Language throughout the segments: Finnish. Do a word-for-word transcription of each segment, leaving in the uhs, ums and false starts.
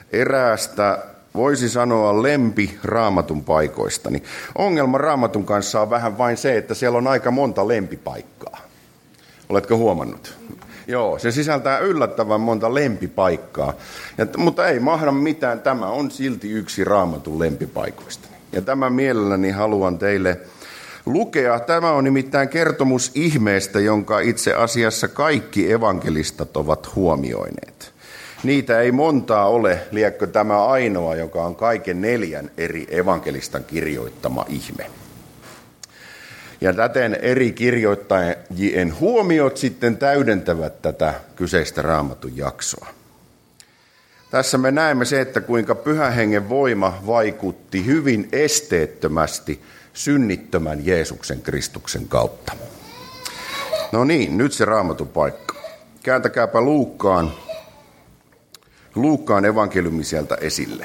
eräästä, voisi sanoa, lempi Raamatun paikoista. Niin ongelma Raamatun kanssa on vähän vain se, että siellä on aika monta lempipaikkaa. Oletko huomannut? Joo, se sisältää yllättävän monta lempipaikkaa, ja, mutta ei mahda mitään, tämä on silti yksi Raamatun lempipaikoista. Ja tämän mielelläni haluan teille lukea. Tämä on nimittäin kertomus ihmeestä, jonka itse asiassa kaikki evankelistat ovat huomioineet. Niitä ei montaa ole, liekö tämä ainoa, joka on kaiken neljän eri evankelistan kirjoittama ihme. Ja täten eri kirjoittajien huomiot sitten täydentävät tätä kyseistä Raamatun jaksoa. Tässä me näemme se, että kuinka Pyhän Hengen voima vaikutti hyvin esteettömästi synnittömän Jeesuksen Kristuksen kautta. No niin, nyt se Raamatun paikka. Kääntäkääpä Luukkaan, Luukkaan evankeliumi sieltä esille.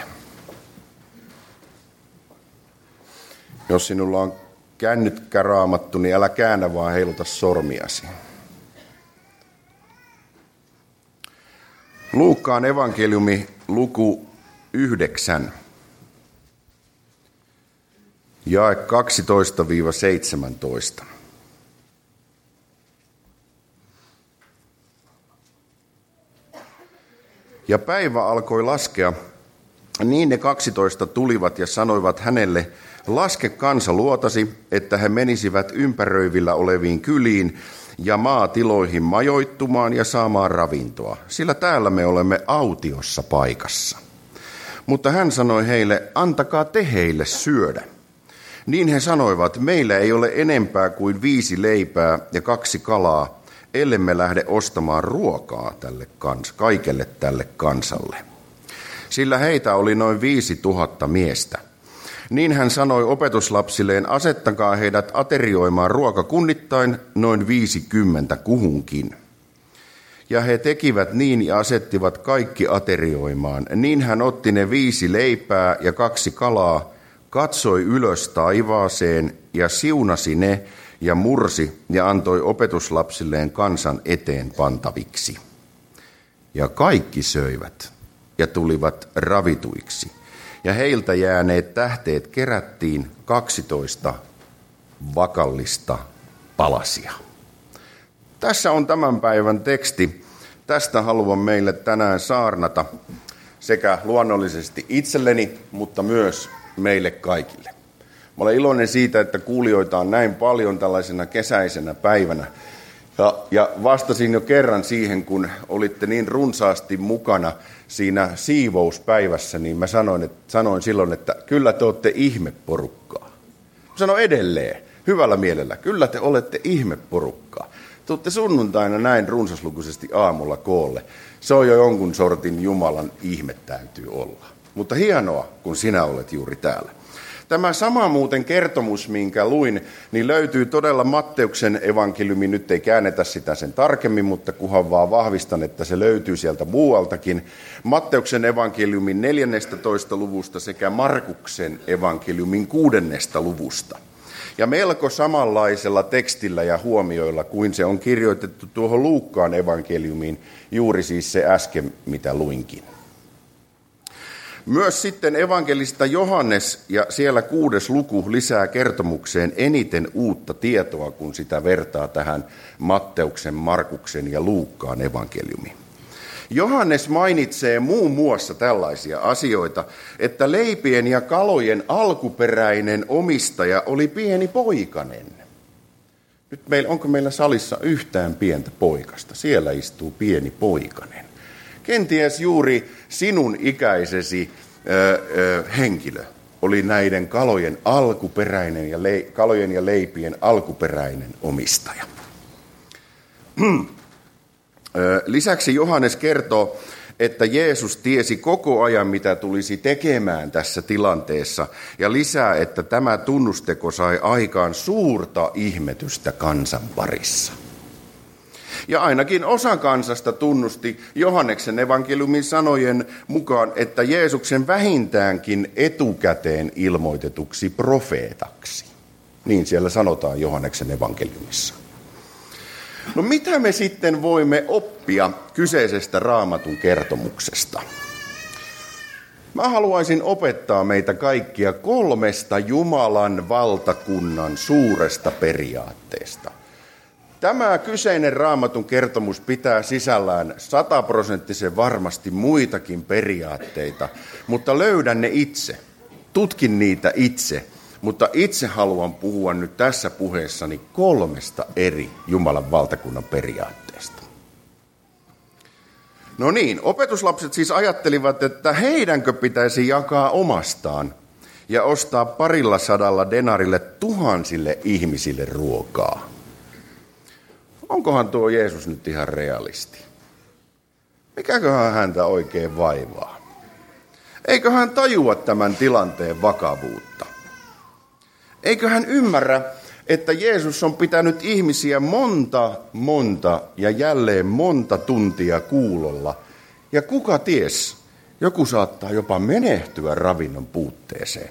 Jos sinulla on kännykkä Raamattu, niin älä käännä, vaan heiluta sormiasi. Luukkaan evankeliumi luku yhdeksän, jae kaksitoista seitsemäntoista. Ja päivä alkoi laskea, niin ne kaksitoista tulivat ja sanoivat hänelle, laske kansa luotasi, että he menisivät ympäröivillä oleviin kyliin ja maatiloihin majoittumaan ja saamaan ravintoa, sillä täällä me olemme autiossa paikassa. Mutta hän sanoi heille, antakaa te heille syödä. Niin he sanoivat, meillä ei ole enempää kuin viisi leipää ja kaksi kalaa, ellemme lähde ostamaan ruokaa tälle kans, kaikelle tälle kansalle. Sillä heitä oli noin viisi tuhatta miestä. Niin hän sanoi opetuslapsilleen, asettakaa heidät aterioimaan ruokakunnittain noin viisikymmentä kuhunkin. Ja he tekivät niin ja asettivat kaikki aterioimaan. Niin hän otti ne viisi leipää ja kaksi kalaa, katsoi ylös taivaaseen ja siunasi ne ja mursi ja antoi opetuslapsilleen kansan eteen pantaviksi. Ja kaikki söivät ja tulivat ravituiksi. Ja heiltä jääneet tähteet kerättiin kaksitoista vakallista palasia. Tässä on tämän päivän teksti. Tästä haluan meille tänään saarnata sekä luonnollisesti itselleni, mutta myös meille kaikille. Mä olen iloinen siitä, että kuulijoita on näin paljon tällaisena kesäisenä päivänä. Ja, ja vastasin jo kerran siihen, kun olitte niin runsaasti mukana siinä siivouspäivässä, niin mä sanoin, että, sanoin silloin, että kyllä te olette ihmeporukkaa. Mä sanoin edelleen, hyvällä mielellä, kyllä te olette ihmeporukkaa. Tuutte sunnuntaina näin runsaslukuisesti aamulla koolle. Se on jo jonkun sortin Jumalan ihme täytyy olla. Mutta hienoa, kun sinä olet juuri täällä. Tämä sama muuten kertomus, minkä luin, niin löytyy todella Matteuksen evankeliumi. Nyt ei käännetä sitä sen tarkemmin, mutta kunhan vaan vahvistan, että se löytyy sieltä muualtakin. Matteuksen evankeliumin neljännestätoista luvusta sekä Markuksen evankeliumin kuudennesta luvusta. Ja melko samanlaisella tekstillä ja huomioilla kuin se on kirjoitettu tuohon Luukkaan evankeliumiin, juuri siis se äsken, mitä luinkin. Myös sitten evankelista Johannes ja siellä kuudes luku lisää kertomukseen eniten uutta tietoa, kun sitä vertaa tähän Matteuksen, Markuksen ja Luukkaan evankeliumiin. Johannes mainitsee muun muassa tällaisia asioita, että leipien ja kalojen alkuperäinen omistaja oli pieni poikanen. Nyt meillä, onko meillä salissa yhtään pientä poikasta? Siellä istuu pieni poikanen. Kenties juuri sinun ikäisesi ö, ö, henkilö oli näiden kalojen alkuperäinen ja le, kalojen ja leipien alkuperäinen omistaja. Lisäksi Johannes kertoo, että Jeesus tiesi koko ajan, mitä tulisi tekemään tässä tilanteessa, ja lisää, että tämä tunnusteko sai aikaan suurta ihmetystä kansan parissa. Ja ainakin osa kansasta tunnusti Johanneksen evankeliumin sanojen mukaan, että Jeesuksen vähintäänkin etukäteen ilmoitetuksi profeetaksi. Niin siellä sanotaan Johanneksen evankeliumissa. No mitä me sitten voimme oppia kyseisestä Raamatun kertomuksesta? Mä haluaisin opettaa meitä kaikkia kolmesta Jumalan valtakunnan suuresta periaatteesta. Tämä kyseinen Raamatun kertomus pitää sisällään sataprosenttisen varmasti muitakin periaatteita, mutta löydän ne itse, tutkin niitä itse, mutta itse haluan puhua nyt tässä puheessani kolmesta eri Jumalan valtakunnan periaatteesta. No niin, opetuslapset siis ajattelivat, että heidänkö pitäisi jakaa omastaan ja ostaa parilla sadalla denarille tuhansille ihmisille ruokaa. Onkohan tuo Jeesus nyt ihan realisti? Mikäköhän häntä oikein vaivaa? Eikö hän tajua tämän tilanteen vakavuutta? Eikö hän ymmärrä, että Jeesus on pitänyt ihmisiä monta, monta ja jälleen monta tuntia kuulolla. Ja kuka ties, joku saattaa jopa menehtyä ravinnon puutteeseen.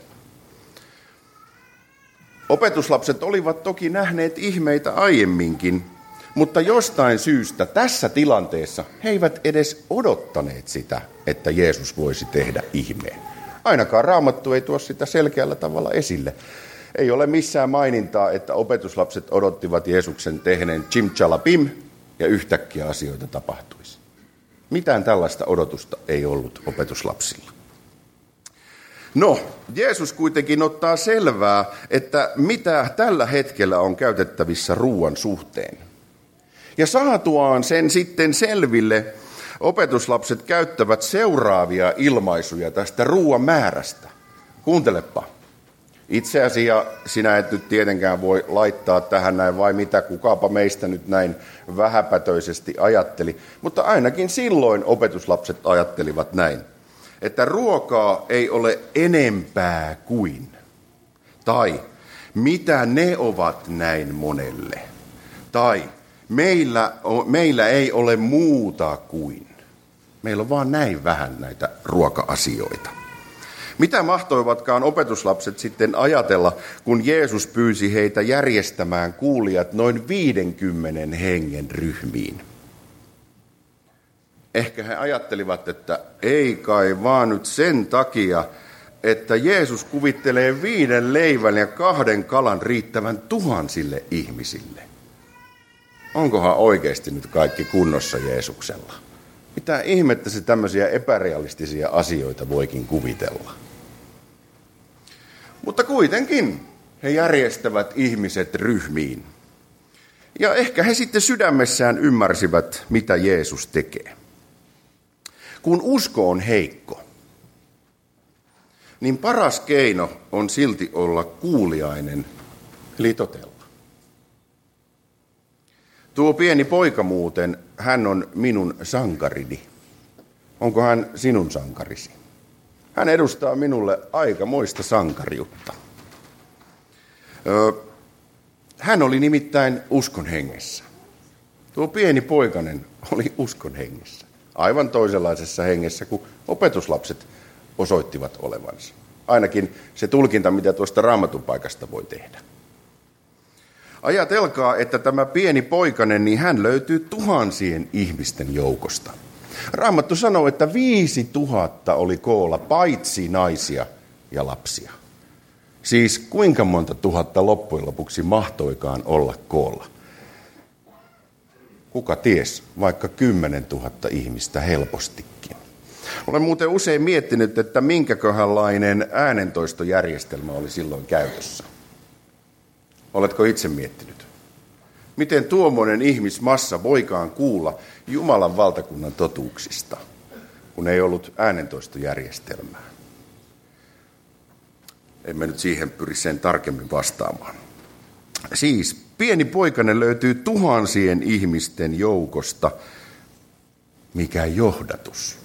Opetuslapset olivat toki nähneet ihmeitä aiemminkin, mutta jostain syystä tässä tilanteessa he eivät edes odottaneet sitä, että Jeesus voisi tehdä ihmeen. Ainakaan Raamattu ei tuo sitä selkeällä tavalla esille. Ei ole missään mainintaa, että opetuslapset odottivat Jeesuksen tehneen chimchalapim ja yhtäkkiä asioita tapahtuisi. Mitään tällaista odotusta ei ollut opetuslapsilla. No, Jeesus kuitenkin ottaa selvää, että mitä tällä hetkellä on käytettävissä ruoan suhteen. Ja saatuaan sen sitten selville, opetuslapset käyttävät seuraavia ilmaisuja tästä ruoan määrästä. Kuuntelepa. Itse asiassa sinä et nyt tietenkään voi laittaa tähän näin vai mitä, kukaapa meistä nyt näin vähäpätöisesti ajatteli. Mutta ainakin silloin opetuslapset ajattelivat näin, että ruokaa ei ole enempää kuin. Tai mitä ne ovat näin monelle. Tai meillä, meillä ei ole muuta kuin. Meillä on vaan näin vähän näitä ruoka-asioita. Mitä mahtoivatkaan opetuslapset sitten ajatella, kun Jeesus pyysi heitä järjestämään kuulijat noin viidenkymmenen hengen ryhmiin? Ehkä he ajattelivat, että ei kai vaan nyt sen takia, että Jeesus kuvittelee viiden leivän ja kahden kalan riittävän tuhansille ihmisille. Onkohan oikeasti nyt kaikki kunnossa Jeesuksella? Mitä ihmettä se tämmöisiä epärealistisia asioita voikin kuvitella? Mutta kuitenkin he järjestävät ihmiset ryhmiin. Ja ehkä he sitten sydämessään ymmärsivät, mitä Jeesus tekee. Kun usko on heikko, niin paras keino on silti olla kuuliainen, eli totella. Tuo pieni poika muuten, hän on minun sankarini. Onko hän sinun sankarisi? Hän edustaa minulle aikamoista sankariutta. Öö, hän oli nimittäin uskon hengessä. Tuo pieni poikanen oli uskon hengessä. Aivan toisenlaisessa hengessä kuin opetuslapset osoittivat olevansa. Ainakin se tulkinta, mitä tuosta Raamatun paikasta voi tehdä. Ajatelkaa, että tämä pieni poikanen, niin hän löytyy tuhansien ihmisten joukosta. Raamattu sanoo, että viisi tuhatta oli koolla, paitsi naisia ja lapsia. Siis kuinka monta tuhatta loppujen lopuksi mahtoikaan olla koolla? Kuka ties, vaikka kymmenen tuhatta ihmistä helpostikin. Olen muuten usein miettinyt, että minkäköhänlainen äänentoistojärjestelmä oli silloin käytössä. Oletko itse miettinyt? Miten tuommoinen ihmismassa voikaan kuulla Jumalan valtakunnan totuuksista, kun ei ollut äänentoistojärjestelmää? Emme nyt siihen pyri sen tarkemmin vastaamaan. Siis pieni poikanen löytyy tuhansien ihmisten joukosta. Mikä johdatus?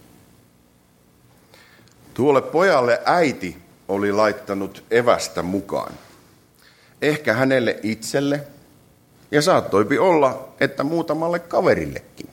Tuolle pojalle äiti oli laittanut evästä mukaan. Ehkä hänelle itselle, ja saattoipi olla, että muutamalle kaverillekin.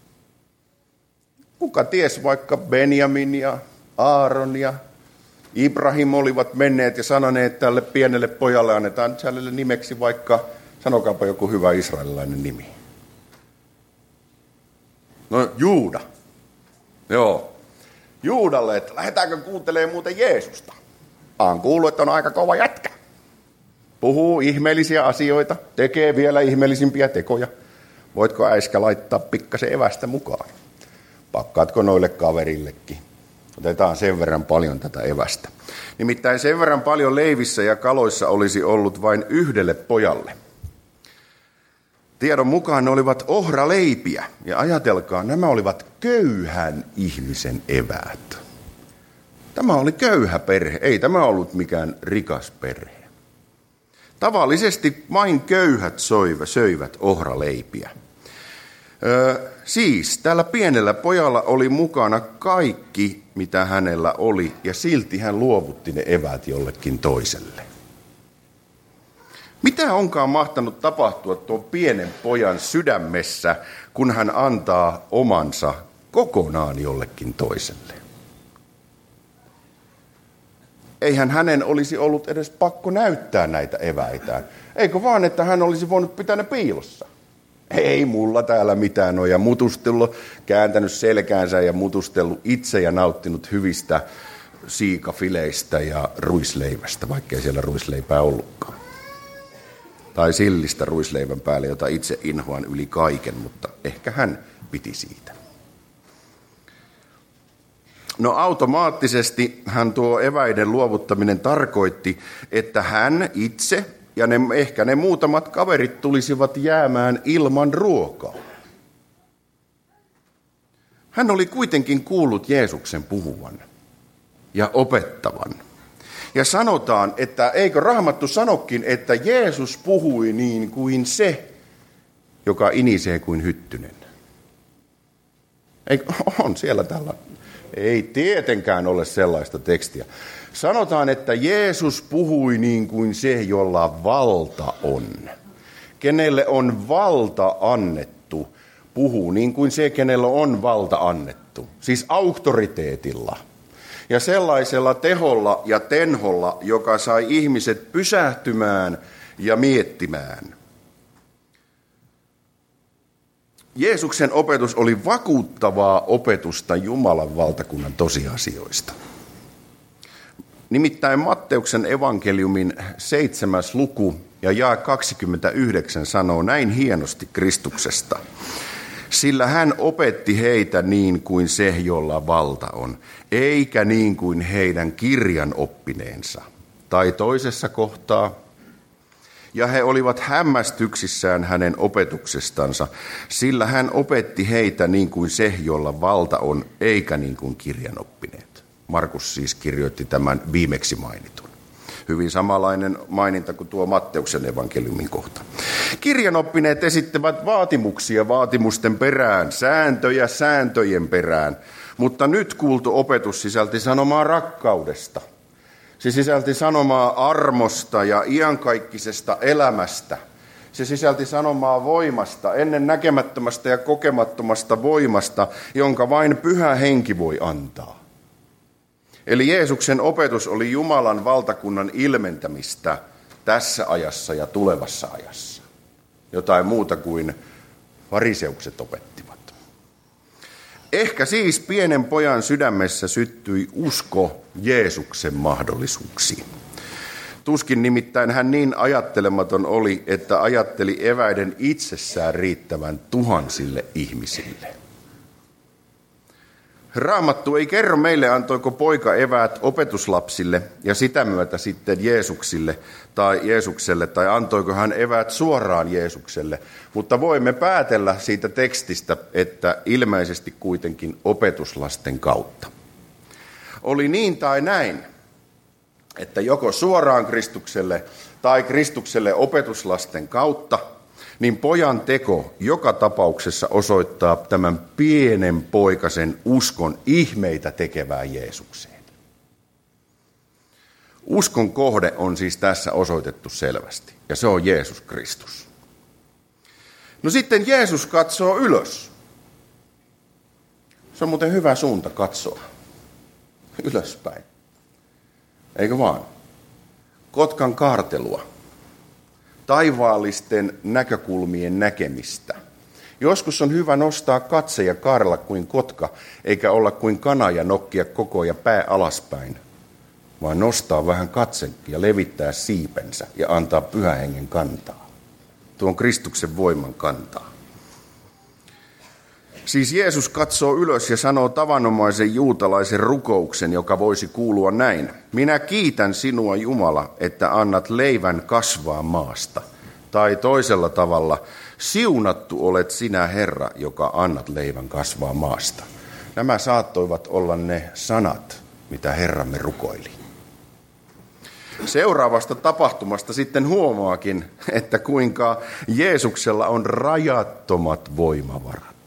Kuka ties, vaikka Benjamin ja Aaron ja Ibrahim olivat menneet ja sanoneet tälle pienelle pojalle, annetaan hänelle nimeksi vaikka, sanokaapa joku hyvä israelilainen nimi. No Juuda. Joo. Juudalle, että lähdetäänkö kuuntelemaan muuten Jeesusta. Aan kuullut, että on aika kova jätkä. Puhuu ihmeellisiä asioita, tekee vielä ihmeellisimpiä tekoja. Voitko äiskä laittaa pikkasen evästä mukaan? Pakkaatko noille kaverillekin? Otetaan sen verran paljon tätä evästä. Nimittäin sen verran paljon leivissä ja kaloissa olisi ollut vain yhdelle pojalle. Tiedon mukaan ne olivat ohraleipiä. Ja ajatelkaa, nämä olivat köyhän ihmisen eväät. Tämä oli köyhä perhe, ei tämä ollut mikään rikas perhe. Tavallisesti vain köyhät söivät ohraleipiä. Öö, siis tällä pienellä pojalla oli mukana kaikki, mitä hänellä oli, ja silti hän luovutti ne eväät jollekin toiselle. Mitä onkaan mahtanut tapahtua tuon pienen pojan sydämessä, kun hän antaa omansa kokonaan jollekin toiselle? Eihän hänen olisi ollut edes pakko näyttää näitä eväitään. Eikö vaan, että hän olisi voinut pitää ne piilossa? Ei mulla täällä mitään ole, ja mutustellut, kääntänyt selkäänsä ja mutustellut itse ja nauttinut hyvistä siikafileistä ja ruisleivästä, vaikkei siellä ruisleipää ollutkaan. Tai sillistä ruisleivän päälle, jota itse inhoan yli kaiken, mutta ehkä hän piti siitä. No automaattisesti hän tuo eväiden luovuttaminen tarkoitti, että hän itse ja ne, ehkä ne muutamat kaverit tulisivat jäämään ilman ruokaa. Hän oli kuitenkin kuullut Jeesuksen puhuvan ja opettavan. Ja sanotaan, että eikö Raamattu sanokin, että Jeesus puhui niin kuin se, joka inisee kuin hyttynen. Eikö, on siellä tällä. Ei tietenkään ole sellaista tekstiä. Sanotaan, että Jeesus puhui niin kuin se, jolla valta on. Kenelle on valta annettu, puhuu niin kuin se, kenelle on valta annettu. Siis auktoriteetilla. Ja sellaisella teholla ja tenholla, joka sai ihmiset pysähtymään ja miettimään. Jeesuksen opetus oli vakuuttavaa opetusta Jumalan valtakunnan tosiasioista. Nimittäin Matteuksen evankeliumin seitsemäs luku ja jae kaksikymmentäyhdeksän sanoo näin hienosti Kristuksesta. Sillä hän opetti heitä niin kuin se, jolla valta on, eikä niin kuin heidän kirjan oppineensa. Tai toisessa kohtaa. Ja he olivat hämmästyksissään hänen opetuksestansa, sillä hän opetti heitä niin kuin se, jolla valta on, eikä niin kuin kirjan oppineet. Markus siis kirjoitti tämän viimeksi mainitun. Hyvin samanlainen maininta kuin tuo Matteuksen evankeliumin kohta. Kirjanoppineet esittävät vaatimuksia vaatimusten perään, sääntöjä sääntöjen perään, mutta nyt kuultu opetus sisälti sanomaa rakkaudesta. Se sisälti sanomaa armosta ja iankaikkisesta elämästä. Se sisälti sanomaa voimasta, ennen näkemättömästä ja kokemattomasta voimasta, jonka vain Pyhä Henki voi antaa. Eli Jeesuksen opetus oli Jumalan valtakunnan ilmentämistä tässä ajassa ja tulevassa ajassa. Jotain muuta kuin fariseukset opettivat. Ehkä siis pienen pojan sydämessä syttyi usko Jeesuksen mahdollisuuksiin. Tuskin nimittäin hän niin ajattelematon oli, että ajatteli eväiden itsessään riittävän tuhansille ihmisille. Raamattu ei kerro meille, antoiko poika eväät opetuslapsille ja sitä myötä sitten Jeesuksille tai Jeesukselle, tai antoiko hän eväät suoraan Jeesukselle, mutta voimme päätellä siitä tekstistä, että ilmeisesti kuitenkin opetuslasten kautta. Oli niin tai näin, että joko suoraan Kristukselle tai Kristukselle opetuslasten kautta, niin pojan teko joka tapauksessa osoittaa tämän pienen poikasen uskon ihmeitä tekevää Jeesukseen. Uskon kohde on siis tässä osoitettu selvästi, ja se on Jeesus Kristus. No sitten Jeesus katsoo ylös. Se on muuten hyvä suunta katsoa ylöspäin. Eikö vaan? Kotkan kaartelua. Taivaallisten näkökulmien näkemistä Joskus on hyvä nostaa katse ja kaarella kuin kotka, eikä olla kuin kana ja nokkia koko ja pää alaspäin, vaan nostaa vähän katse ja levittää siipensä ja antaa Pyhän Hengen kantaa. Tuon Kristuksen voiman kantaa. Siis Jeesus katsoo ylös ja sanoo tavanomaisen juutalaisen rukouksen, joka voisi kuulua näin. Minä kiitän sinua, Jumala, että annat leivän kasvaa maasta. Tai toisella tavalla, siunattu olet sinä, Herra, joka annat leivän kasvaa maasta. Nämä saattoivat olla ne sanat, mitä Herramme rukoili. Seuraavasta tapahtumasta sitten huomaakin, että kuinka Jeesuksella on rajattomat voimavarat.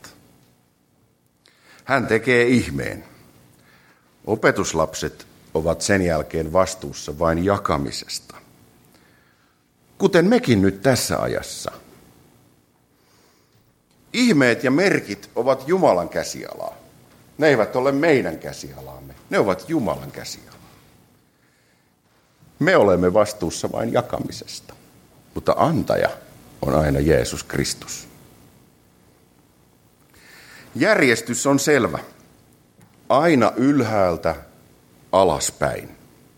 Hän tekee ihmeen. Opetuslapset ovat sen jälkeen vastuussa vain jakamisesta. Kuten mekin nyt tässä ajassa. Ihmeet ja merkit ovat Jumalan käsialaa. Ne eivät ole meidän käsialaamme. Ne ovat Jumalan käsialaa. Me olemme vastuussa vain jakamisesta. Mutta antaja on aina Jeesus Kristus. Järjestys on selvä. Aina ylhäältä alaspäin.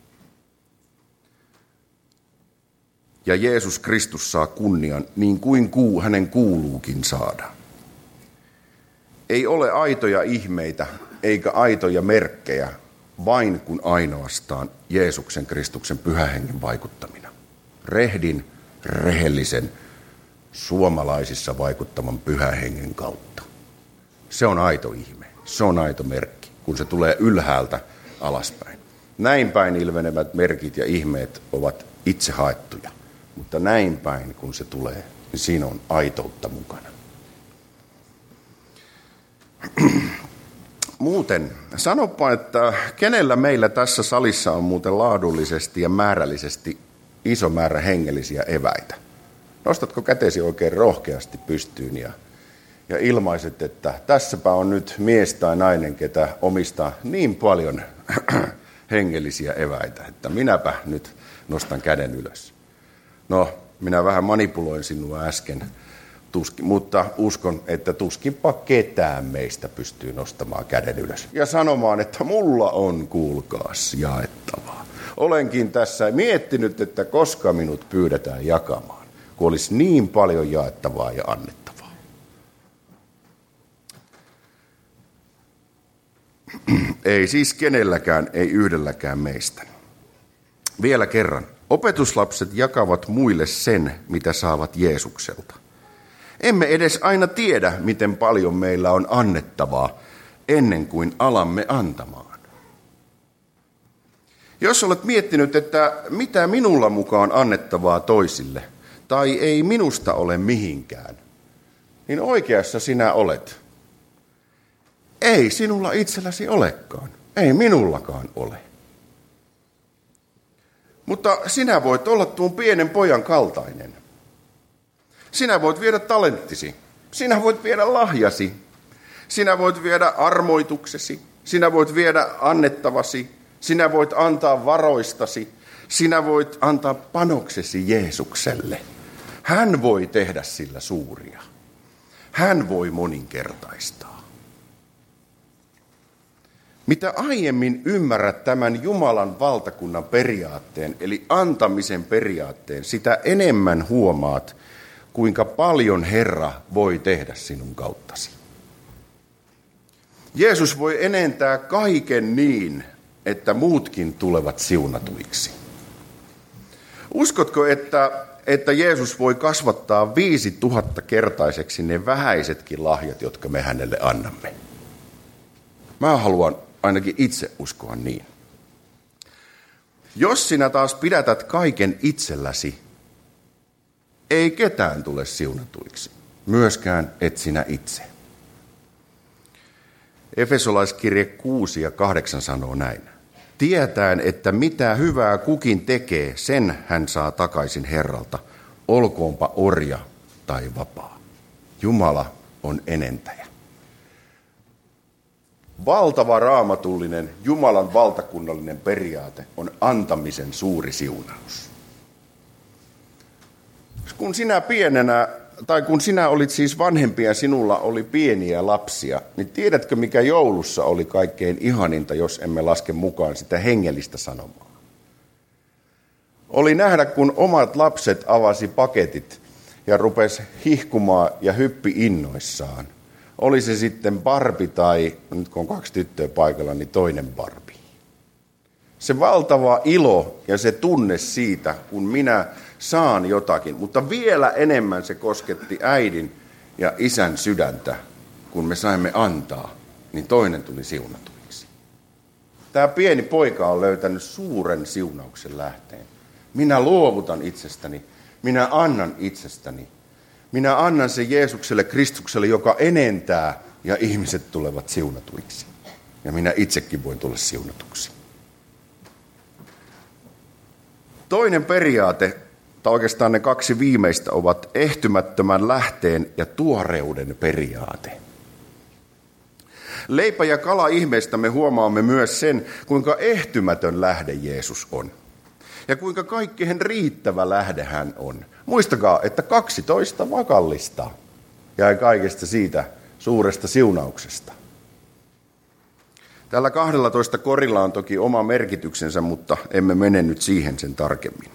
Ja Jeesus Kristus saa kunnian niin kuin kuu, hänen kuuluukin saada. Ei ole aitoja ihmeitä eikä aitoja merkkejä, vain kun ainoastaan Jeesuksen Kristuksen Pyhän Hengen vaikuttamina. Rehdin, rehellisen, suomalaisissa vaikuttaman Pyhän Hengen kautta. Se on aito ihme, se on aito merkki, kun se tulee ylhäältä alaspäin. Näin päin ilmenevät merkit ja ihmeet ovat itse haettuja, mutta näin päin kun se tulee, niin siinä on aitoutta mukana. Muuten, sanoppa, että kenellä meillä tässä salissa on muuten laadullisesti ja määrällisesti iso määrä hengellisiä eväitä? Nostatko kätesi oikein rohkeasti pystyyn ja, ja ilmaiset, että tässäpä on nyt mies tai nainen, ketä omistaa niin paljon hengellisiä eväitä, että minäpä nyt nostan käden ylös. No, minä vähän manipuloin sinua äsken. Tuskin, mutta uskon, että tuskinpa ketään meistä pystyy nostamaan käden ylös. Ja sanomaan, että mulla on, kuulkaas, jaettavaa. Olenkin tässä miettinyt, että koska minut pyydetään jakamaan, kun olisi niin paljon jaettavaa ja annettavaa. Ei siis kenelläkään, ei yhdelläkään meistä. Vielä kerran, opetuslapset jakavat muille sen, mitä saavat Jeesukselta. Emme edes aina tiedä, miten paljon meillä on annettavaa, ennen kuin alamme antamaan. Jos olet miettinyt, että mitä minulla mukaan annettavaa toisille, tai ei minusta ole mihinkään, niin oikeassa sinä olet. Ei sinulla itselläsi olekaan, ei minullakaan ole. Mutta sinä voit olla tuon pienen pojan kaltainen. Sinä voit viedä talenttisi, sinä voit viedä lahjasi, sinä voit viedä armoituksesi, sinä voit viedä annettavasi, sinä voit antaa varoistasi, sinä voit antaa panoksesi Jeesukselle. Hän voi tehdä sillä suuria. Hän voi moninkertaistaa. Mitä aiemmin ymmärrät tämän Jumalan valtakunnan periaatteen, eli antamisen periaatteen, sitä enemmän huomaat, kuinka paljon Herra voi tehdä sinun kauttasi. Jeesus voi enentää kaiken niin, että muutkin tulevat siunatuiksi. Uskotko, että, että Jeesus voi kasvattaa viisi tuhatta kertaiseksi ne vähäisetkin lahjat, jotka me hänelle annamme? Mä haluan ainakin itse uskoa niin. Jos sinä taas pidätät kaiken itselläsi, ei ketään tule siunatuiksi, myöskään et sinä itse. Efesolaiskirje kuusi ja kahdeksan sanoo näin. Tietäen, että mitä hyvää kukin tekee, sen hän saa takaisin Herralta, olkoonpa orja tai vapaa. Jumala on enentäjä. Valtava raamatullinen Jumalan valtakunnallinen periaate on antamisen suuri siunaus. Kun sinä pienenä tai kun sinä olit siis vanhempi ja sinulla oli pieniä lapsia, niin tiedätkö mikä joulussa oli kaikkein ihaninta, jos emme laske mukaan sitä hengellistä sanomaa? Oli nähdä, kun omat lapset avasi paketit ja rupesi hihkumaan ja hyppi innoissaan. Oli se sitten Barbie tai, nyt kun on kaksi tyttöä paikalla, niin toinen Barbie. Se valtava ilo ja se tunne siitä, kun minä saan jotakin, mutta vielä enemmän se kosketti äidin ja isän sydäntä, kun me saimme antaa, niin toinen tuli siunatuiksi. Tämä pieni poika on löytänyt suuren siunauksen lähteen. Minä luovutan itsestäni, minä annan itsestäni. Minä annan sen Jeesukselle, Kristukselle, joka enentää ja ihmiset tulevat siunatuiksi. Ja minä itsekin voin tulla siunatuksi. Toinen periaate, tai oikeastaan ne kaksi viimeistä, ovat ehtymättömän lähteen ja tuoreuden periaate. Leipä- ja kala-ihmeestä me huomaamme myös sen, kuinka ehtymätön lähde Jeesus on. Ja kuinka kaikkeen riittävä lähde hän on. Muistakaa, että kaksitoista vakallista jäi kaikesta siitä suuresta siunauksesta. Tällä kahdellatoista korilla on toki oma merkityksensä, mutta emme mene nyt siihen sen tarkemmin.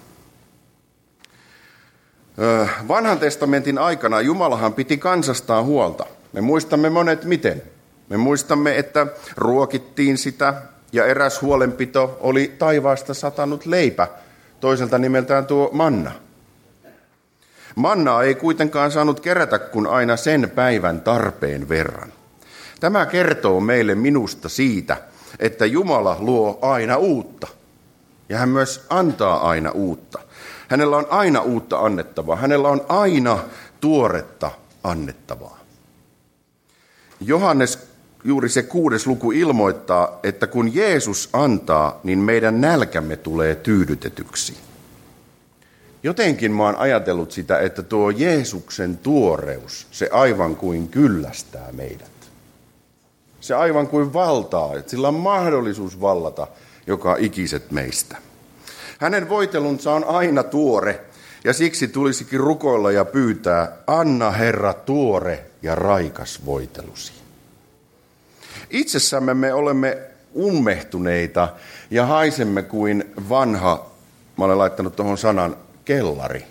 Vanhan testamentin aikana Jumalahan piti kansastaan huolta. Me muistamme monet miten. Me muistamme, että ruokittiin sitä ja eräs huolenpito oli taivaasta satanut leipä, toiselta nimeltään tuo manna. Mannaa ei kuitenkaan saanut kerätä kuin aina sen päivän tarpeen verran. Tämä kertoo meille minusta siitä, että Jumala luo aina uutta. Ja hän myös antaa aina uutta. Hänellä on aina uutta annettavaa. Hänellä on aina tuoretta annettavaa. Johannes, juuri se kuudes luku, ilmoittaa, että kun Jeesus antaa, niin meidän nälkämme tulee tyydytetyksi. Jotenkin mä oon ajatellut sitä, että tuo Jeesuksen tuoreus, se aivan kuin kyllästää meidät. Se aivan kuin valtaa, että sillä on mahdollisuus vallata joka ikiset meistä. Hänen voitelunsa on aina tuore, ja siksi tulisikin rukoilla ja pyytää, anna Herra tuore ja raikas voitelusi. Itsessämme me olemme ummehtuneita ja haisemme kuin vanha, mä olen laittanut tuohon sanan, kellari.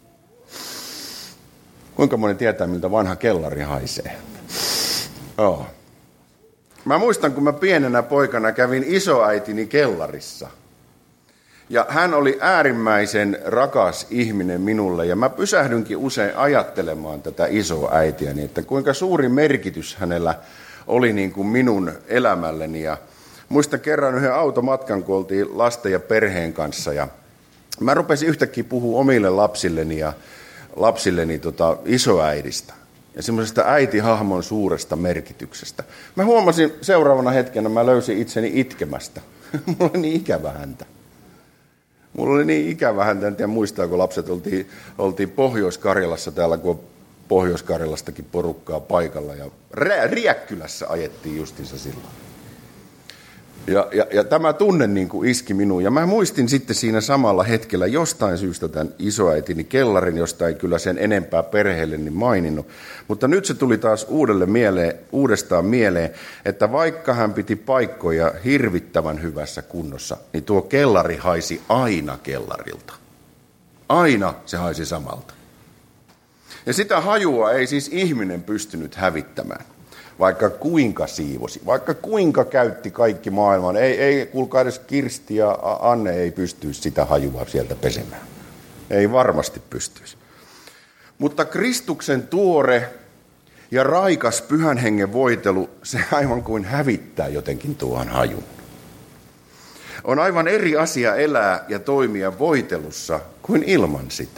Kuinka moni tietää, miltä vanha kellari haisee? Joo. Mä muistan, kun mä pienenä poikana kävin isoäitini kellarissa. Ja hän oli äärimmäisen rakas ihminen minulle, ja mä pysähdynkin usein ajattelemaan tätä isoäitiäni, että kuinka suuri merkitys hänellä oli niin kuin minun elämälleni. Ja muistan kerran yhden automatkan, kun oltiin lasten ja perheen kanssa, ja mä rupesin yhtäkkiä puhua omille lapsilleni ja lapsilleni tota isoäidistä ja semmoisesta äitihahmon suuresta merkityksestä. Mä huomasin seuraavana hetkenä, mä löysin itseni itkemästä. Mulla oli niin ikävä häntä. Mulla oli niin ikävä häntä, en tiedä muistaa, kun lapset oltiin, oltiin Pohjois-Karjalassa, täällä kun on Pohjois-Karjalastakin porukkaa paikalla, ja Riekkylässä ajettiin justiinsa silloin. Ja, ja, ja tämä tunne niin kuin iski minuun, ja mä muistin sitten siinä samalla hetkellä jostain syystä tämän isoäitini kellarin, josta ei kyllä sen enempää perheelle niin maininnut. Mutta nyt se tuli taas uudelle mieleen, uudestaan mieleen, että vaikka hän piti paikkoja hirvittävän hyvässä kunnossa, niin tuo kellari haisi aina kellarilta. Aina se haisi samalta. Ja sitä hajua ei siis ihminen pystynyt hävittämään. Vaikka kuinka siivosi, vaikka kuinka käytti kaikki maailman, ei, ei kuulkaa edes Kirsti ja Anne ei pystyisi sitä hajua sieltä pesemään. Ei varmasti pystyisi. Mutta Kristuksen tuore ja raikas pyhän hengen voitelu, se aivan kuin hävittää jotenkin tuon hajun. On aivan eri asia elää ja toimia voitelussa kuin ilman sitä.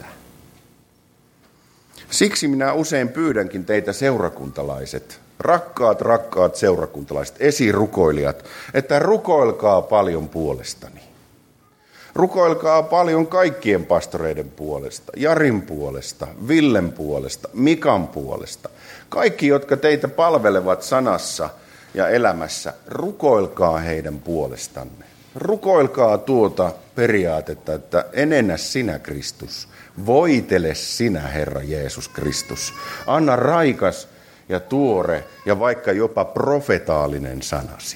Siksi minä usein pyydänkin teitä seurakuntalaiset, rakkaat, rakkaat seurakuntalaiset, esirukoilijat, että rukoilkaa paljon puolestani. Rukoilkaa paljon kaikkien pastoreiden puolesta, Jarin puolesta, Villen puolesta, Mikan puolesta. Kaikki, jotka teitä palvelevat sanassa ja elämässä, rukoilkaa heidän puolestanne. Rukoilkaa tuota periaatetta, että enennä sinä Kristus, voitele sinä Herra Jeesus Kristus. Anna raikas ja tuore ja vaikka jopa profetaalinen sanasi.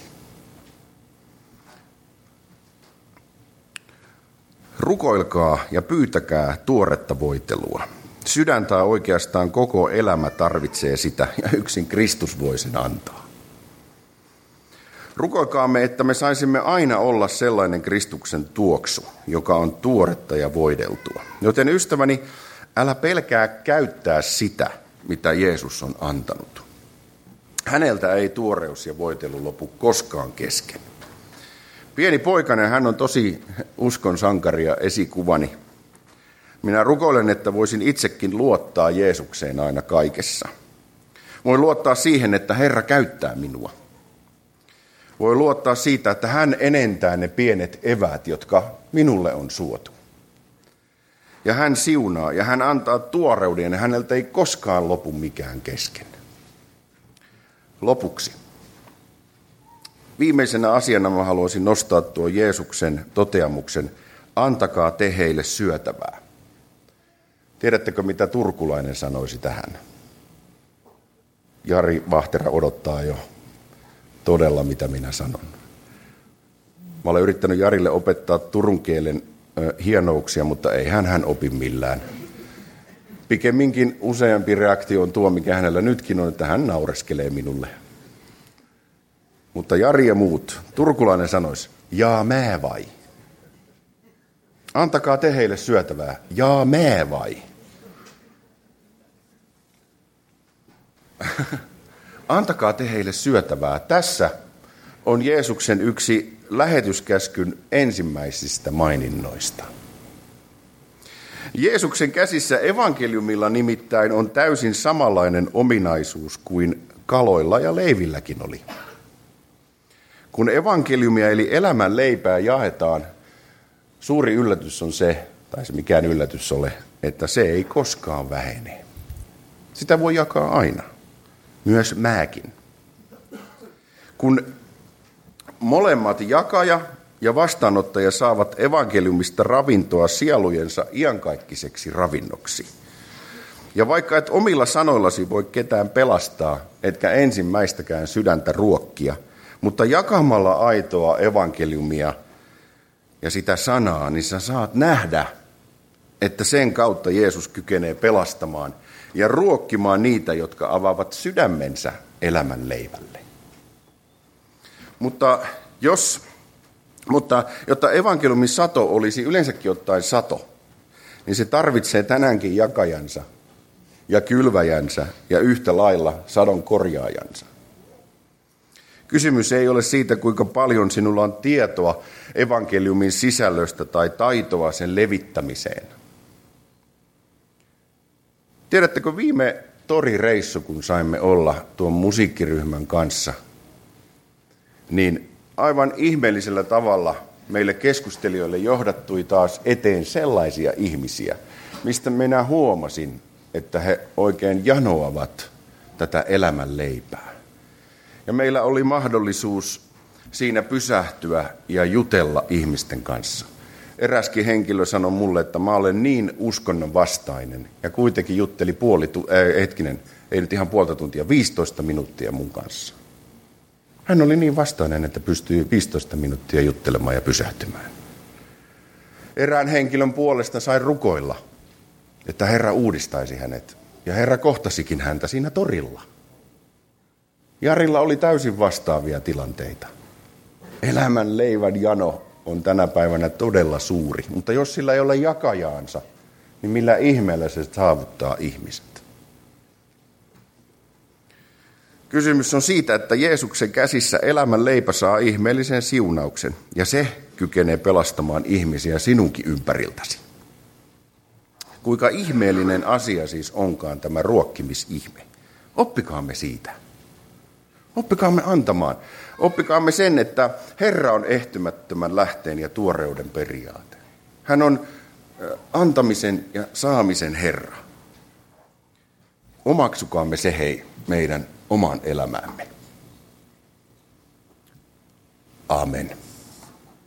Rukoilkaa ja pyytäkää tuoretta voitelua. Sydän tai oikeastaan koko elämä tarvitsee sitä ja yksin Kristus voi sen antaa. Rukoilkaamme, että me saisimme aina olla sellainen Kristuksen tuoksu, joka on tuoretta ja voideltua. Joten ystäväni, älä pelkää käyttää sitä, mitä Jeesus on antanut. Häneltä ei tuoreus ja voitelu lopu koskaan kesken. Pieni poikainen, hän on tosi uskon sankari ja esikuvani. Minä rukoilen, että voisin itsekin luottaa Jeesukseen aina kaikessa. Voin luottaa siihen, että Herra käyttää minua. Voi luottaa siitä, että hän enentää ne pienet eväät, jotka minulle on suotu. Ja hän siunaa ja hän antaa tuoreuden ja häneltä ei koskaan lopu mikään kesken. Lopuksi. Viimeisenä asiana mä haluaisin nostaa tuo Jeesuksen toteamuksen, antakaa te heille syötävää. Tiedättekö, mitä turkulainen sanoisi tähän? Jari Vahtera odottaa jo todella, mitä minä sanon. Mä olen yrittänyt Jarille opettaa turun kielen ö, hienouksia, mutta ei hän hän opi millään. Pikemminkin useampi reaktio on tuo, mikä hänellä nytkin on, että hän naureskelee minulle. Mutta Jari ja muut, turkulainen sanoisi, jaa mää vai? Antakaa te heille syötävää, jaa mää vai? Antakaa te heille syötävää. Tässä on Jeesuksen yksi lähetyskäskyn ensimmäisistä maininnoista. Jeesuksen käsissä evankeliumilla nimittäin on täysin samanlainen ominaisuus kuin kaloilla ja leivilläkin oli. Kun evankeliumia eli elämän leipää jaetaan, suuri yllätys on se, tai se mikään yllätys ole, että se ei koskaan vähene. Sitä voi jakaa aina, myös mäkin. Kun molemmat jakaja ja vastaanottaja saavat evankeliumista ravintoa sielujensa iankaikkiseksi ravinnoksi. Ja vaikka et omilla sanoillasi voi ketään pelastaa, etkä ensimmäistäkään sydäntä ruokkia, mutta jakamalla aitoa evankeliumia ja sitä sanaa, niin sä saat nähdä, että sen kautta Jeesus kykenee pelastamaan ja ruokkimaan niitä, jotka avaavat sydämensä elämän leivälle. Mutta, jos, mutta jotta evankeliumin sato olisi yleensäkin ottaen sato, niin se tarvitsee tänäänkin jakajansa ja kylväjänsä ja yhtä lailla sadon korjaajansa. Kysymys ei ole siitä, kuinka paljon sinulla on tietoa evankeliumin sisällöstä tai taitoa sen levittämiseen. Tiedättekö, viime torireissu, kun saimme olla tuon musiikkiryhmän kanssa, niin aivan ihmeellisellä tavalla meille keskustelijoille johdattui taas eteen sellaisia ihmisiä, mistä minä huomasin, että he oikein janoavat tätä elämän leipää. Ja meillä oli mahdollisuus siinä pysähtyä ja jutella ihmisten kanssa. Eräskin henkilö sanoi mulle, että mä olen niin uskonnon vastainen ja kuitenkin jutteli puoli, äh, hetkinen, ei nyt ihan puolta tuntia, viisitoista minuuttia mun kanssa. Hän oli niin vastainen, että pystyy viisitoista minuuttia juttelemaan ja pysähtymään. Erään henkilön puolesta sai rukoilla, että Herra uudistaisi hänet. Ja Herra kohtasikin häntä siinä torilla. Jarilla oli täysin vastaavia tilanteita. Elämän leivän jano on tänä päivänä todella suuri, mutta jos sillä ei ole jakajaansa, niin millä ihmeellä se saavuttaa ihmiset? Kysymys on siitä, että Jeesuksen käsissä elämän leipä saa ihmeellisen siunauksen, ja se kykenee pelastamaan ihmisiä sinunkin ympäriltäsi. Kuinka ihmeellinen asia siis onkaan tämä ruokkimisihme. Oppikaamme siitä. Oppikaamme antamaan. Oppikaamme sen, että Herra on ehtymättömän lähteen ja tuoreuden periaate. Hän on antamisen ja saamisen Herra. Omaksukaamme se hei meidän omaan elämäämme. Amen.